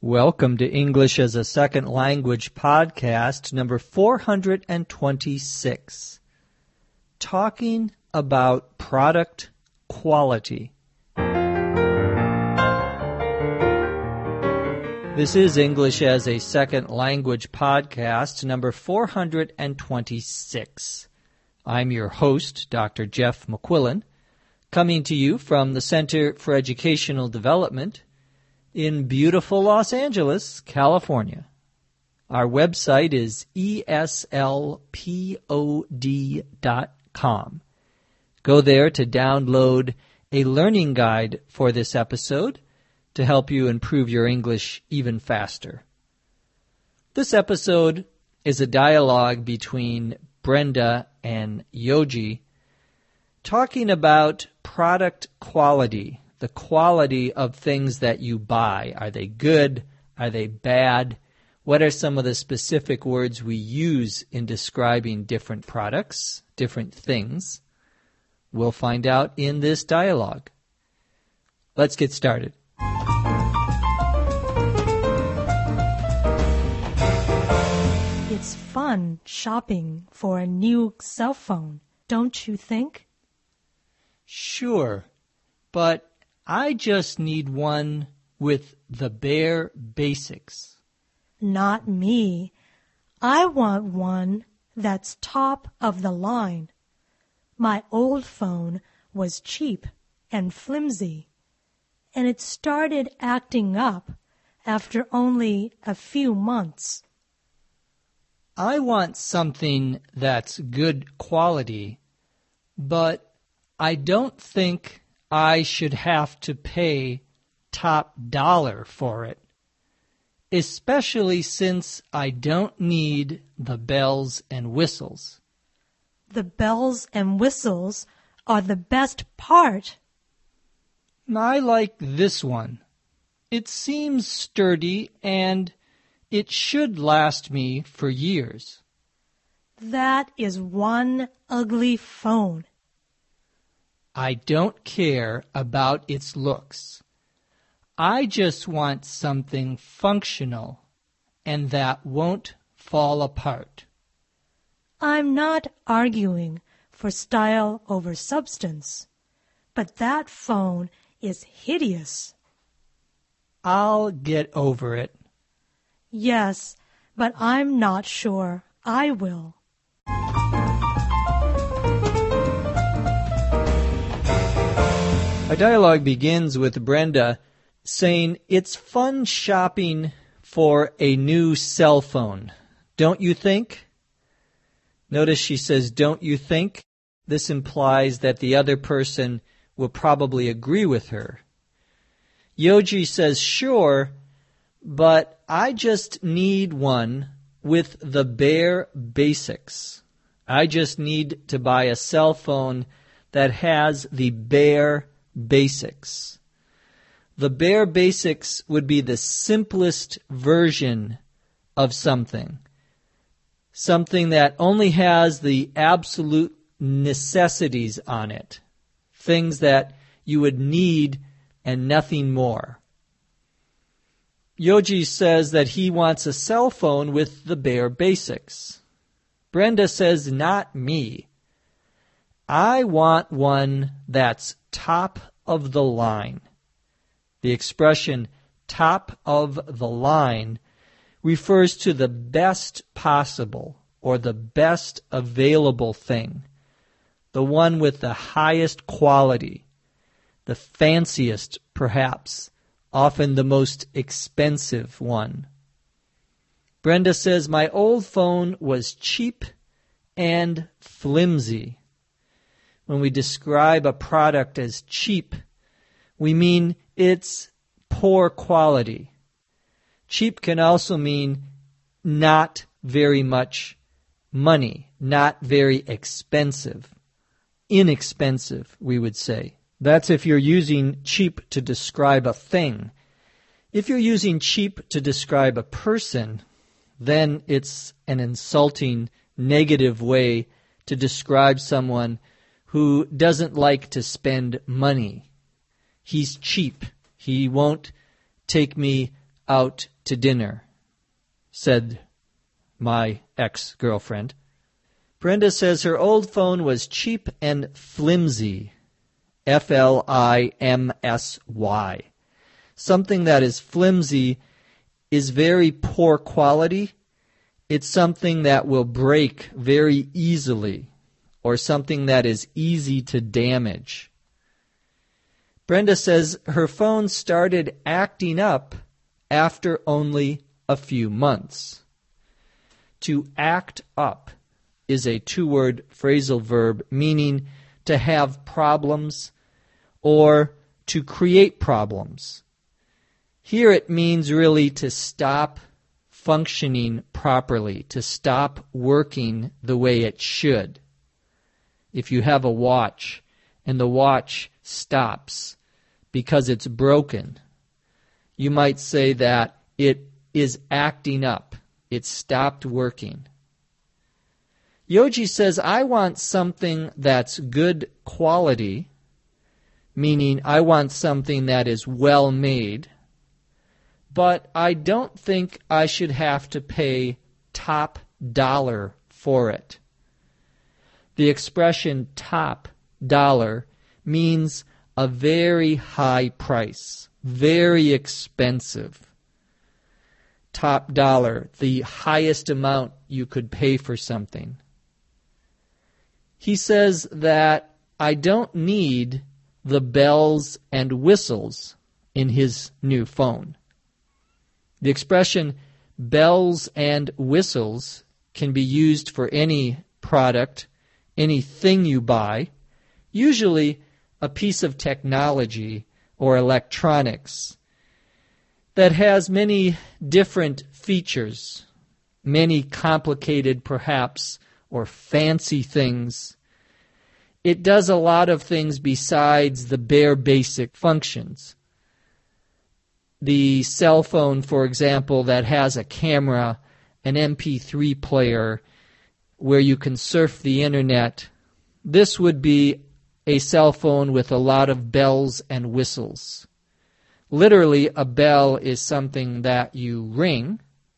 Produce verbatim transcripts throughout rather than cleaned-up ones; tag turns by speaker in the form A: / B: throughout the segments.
A: Welcome to English as a Second Language podcast number four hundred twenty-six. Talking about product quality. This is English as a Second Language podcast number four hundred twenty-six. I'm your host, Doctor Jeff McQuillan, coming to you from the Center for Educational Development in beautiful Los Angeles, California. Our website is E S L P O D dot com. Go there to download a learning guide for this episode to help you improve your English even faster. This episode is a dialogue between Brenda and Yoji talking about product quality. The quality of things that you buy. Are they good? Are they bad? What are some of the specific words we use in describing different products, different things? We'll find out in this dialogue. Let's get started.
B: It's fun shopping for a new cell phone, don't you think?
A: Sure, but I just need one with the bare basics.
B: Not me. I want one that's top of the line. My old phone was cheap and flimsy, and it started acting up after only a few months.
A: I want something that's good quality, but I don't think I should have to pay top dollar for it, especially since I don't need the bells and whistles.
B: The bells and whistles are the best part.
A: I like this one. It seems sturdy and it should last me for years.
B: That is one ugly phone.
A: I don't care about its looks. I just want something functional and that won't fall apart.
B: I'm not arguing for style over substance, but that phone is hideous.
A: I'll get over it.
B: Yes, but I'm not sure I will.
A: Our dialogue begins with Brenda saying, "It's fun shopping for a new cell phone, don't you think?" Notice she says, "Don't you think?" This implies that the other person will probably agree with her. Yoji says, "Sure, but I just need one with the bare basics. I just need to buy a cell phone that has the bare basics." The bare basics would be the simplest version of something. Something that only has the absolute necessities on it. Things that you would need and nothing more. Yoji says that he wants a cell phone with the bare basics. Brenda says, "Not me. I want one that's top of the line." The expression top of the line refers to the best possible or the best available thing, the one with the highest quality, the fanciest perhaps, often the most expensive one. Brenda says, "My old phone was cheap and flimsy." When we describe a product as cheap, we mean it's poor quality. Cheap can also mean not very much money, not very expensive. Inexpensive, we would say. That's if you're using cheap to describe a thing. If you're using cheap to describe a person, then it's an insulting, negative way to describe someone who doesn't like to spend money. He's cheap. He won't take me out to dinner, said my ex-girlfriend. Brenda says her old phone was cheap and flimsy, F L I M S Y. Something that is flimsy is very poor quality. It's something that will break very easily, or something that is easy to damage. Brenda says her phone started acting up after only a few months. To act up is a two-word phrasal verb meaning to have problems or to create problems. Here it means really to stop functioning properly, to stop working the way it should. If you have a watch and the watch stops because it's broken, you might say that it is acting up. It stopped working. Yoji says, I want something that's good quality, meaning I want something that is well made, but I don't think I should have to pay top dollar for it. The expression top dollar means a very high price, very expensive. Top dollar, the highest amount you could pay for something. He says that I don't need the bells and whistles in his new phone. The expression bells and whistles can be used for any product, anything you buy, usually a piece of technology or electronics that has many different features, many complicated perhaps or fancy things. It does a lot of things besides the bare basic functions. The cell phone, for example, that has a camera, an M P three player, where you can surf the internet, this would be a cell phone with a lot of bells and whistles. Literally, a bell is something that you ring.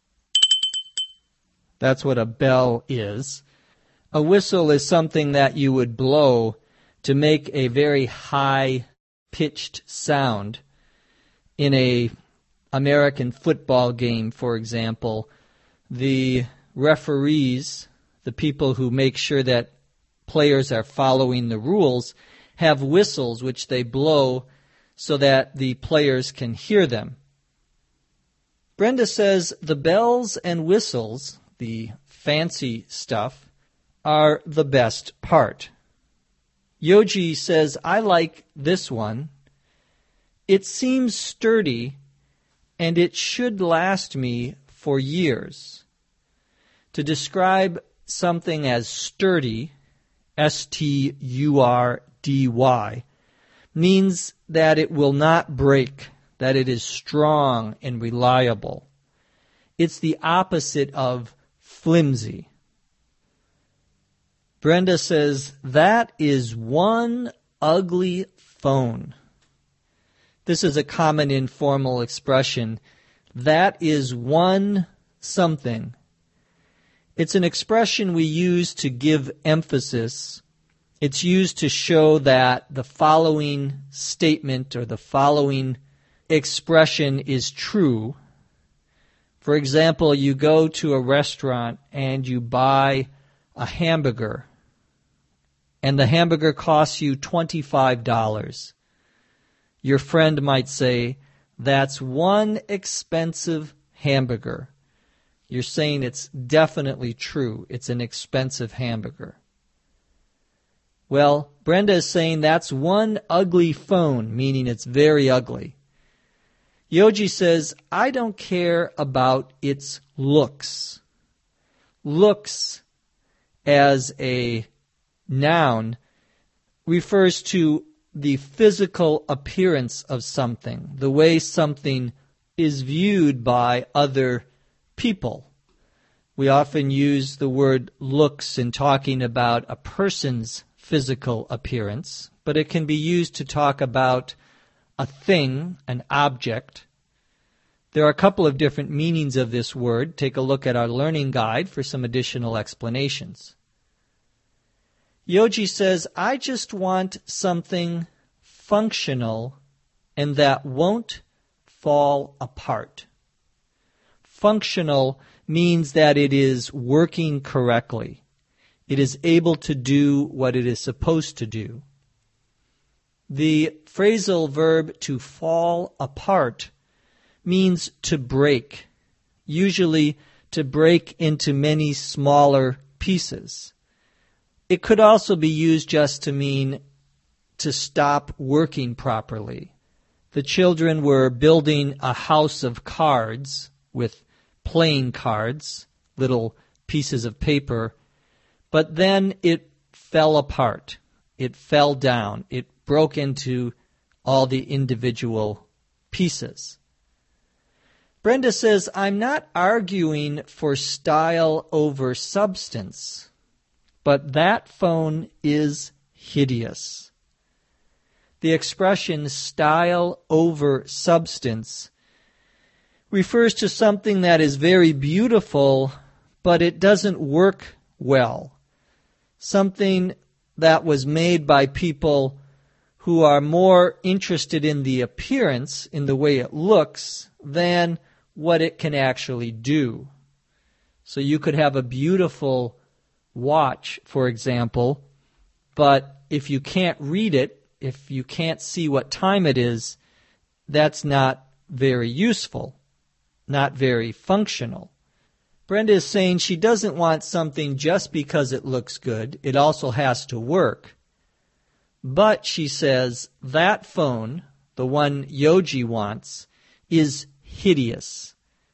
A: That's what a bell is. A whistle is something that you would blow to make a very high-pitched sound. In a American football game, for example, the referees, the people who make sure that players are following the rules, have whistles which they blow so that the players can hear them. Brenda says the bells and whistles, the fancy stuff, are the best part. Yoji says, I like this one. It seems sturdy, and it should last me for years. To describe something as sturdy, S T U R D Y, means that it will not break, that it is strong and reliable. It's the opposite of flimsy. Brenda says, that is one ugly phone. This is a common informal expression. That is one something. It's an expression we use to give emphasis. It's used to show that the following statement or the following expression is true. For example, you go to a restaurant and you buy a hamburger, and the hamburger costs you twenty-five dollars. Your friend might say, that's one expensive hamburger. You're saying it's definitely true. It's an expensive hamburger. Well, Brenda is saying that's one ugly phone, meaning it's very ugly. Yoji says, I don't care about its looks. Looks, as a noun, refers to the physical appearance of something, the way something is viewed by other people. We often use the word looks in talking about a person's physical appearance, but it can be used to talk about a thing, an object. There are a couple of different meanings of this word. Take a look at our learning guide for some additional explanations. Yoji says, I just want something functional and that won't fall apart. Functional means that it is working correctly. It is able to do what it is supposed to do. The phrasal verb to fall apart means to break, usually to break into many smaller pieces. It could also be used just to mean to stop working properly. The children were building a house of cards with playing cards, little pieces of paper, but then it fell apart. It fell down. It broke into all the individual pieces. Brenda says, I'm not arguing for style over substance, but that phone is hideous. The expression style over substance refers to something that is very beautiful, but it doesn't work well. Something that was made by people who are more interested in the appearance, in the way it looks, than what it can actually do. So you could have a beautiful watch, for example, but if you can't read it, if you can't see what time it is, that's not very useful, not very functional. Brenda is saying she doesn't want something just because it looks good. It also has to work. But she says that phone, the one Yoji wants, is hideous.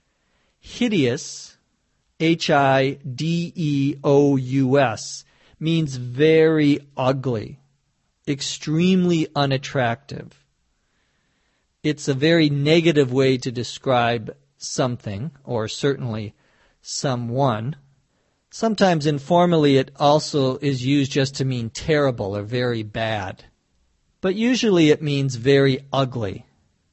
A: Hideous, H I D E O U S, means very ugly, extremely unattractive. It's a very negative way to describe something, or certainly someone. Sometimes informally it also is used just to mean terrible or very bad. But usually it means very ugly.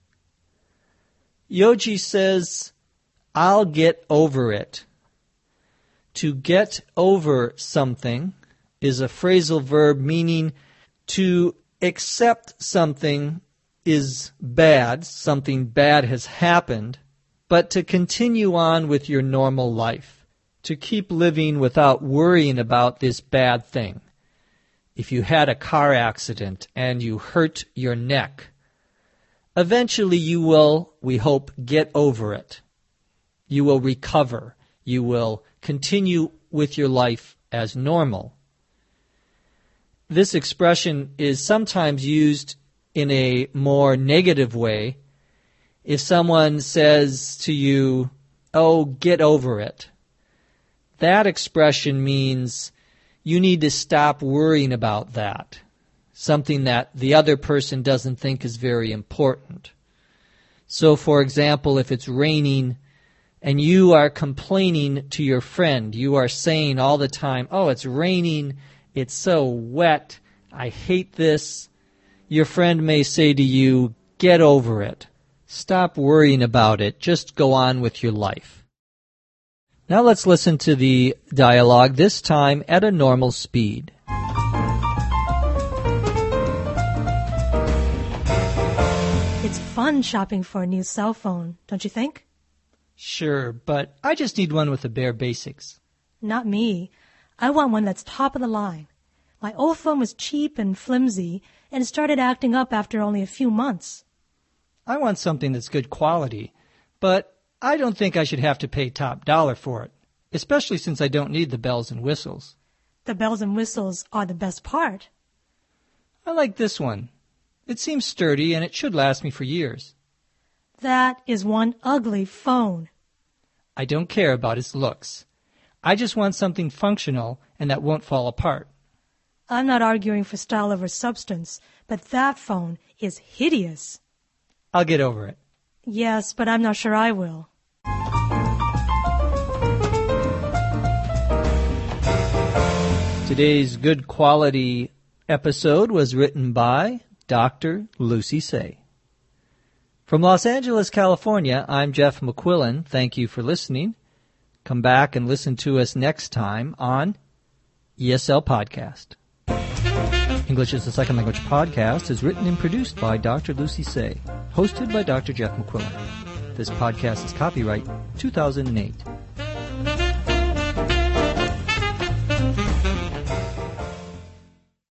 A: Yoji says, I'll get over it. To get over something is a phrasal verb meaning to accept something is bad, something bad has happened, but to continue on with your normal life, to keep living without worrying about this bad thing. If you had a car accident and you hurt your neck, eventually you will, we hope, get over it. You will recover. You will continue with your life as normal. This expression is sometimes used in a more negative way. If someone says to you, oh, get over it, that expression means you need to stop worrying about that, something that the other person doesn't think is very important. So, for example, if it's raining and you are complaining to your friend, you are saying all the time, oh, it's raining, it's so wet, I hate this. Your friend may say to you, get over it. Stop worrying about it. Just go on with your life. Now let's listen to the dialogue, this time at a normal speed.
B: It's fun shopping for a new cell phone, don't you think?
A: Sure, but I just need one with the bare basics.
B: Not me. I want one that's top of the line. My old phone was cheap and flimsy, and it started acting up after only a few months.
A: I want something that's good quality, but I don't think I should have to pay top dollar for it, especially since I don't need the bells and whistles.
B: The bells and whistles are the best part.
A: I like this one. It seems sturdy and it should last me for years.
B: That is one ugly phone.
A: I don't care about its looks. I just want something functional and that won't fall apart.
B: I'm not arguing for style over substance, but that phone is hideous.
A: I'll get over it.
B: Yes, but I'm not sure I will.
A: Today's good quality episode was written by Doctor Lucy Say. From Los Angeles, California, I'm Jeff McQuillan. Thank you for listening. Come back and listen to us next time on E S L Podcast. English is the Second Language Podcast is written and produced by Doctor Lucy Say, hosted by Doctor Jeff McQuillan. This podcast is copyright two thousand eight.